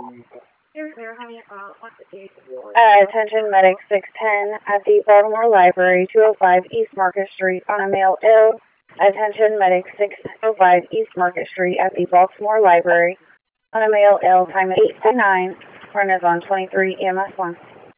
Attention medic 610 at the Baltimore Library, 205 East Market Street on a male ill. Attention medic 605 East Market Street at the Baltimore Library on a male ill. Time is 8:09. Run is on 23 EMS 1.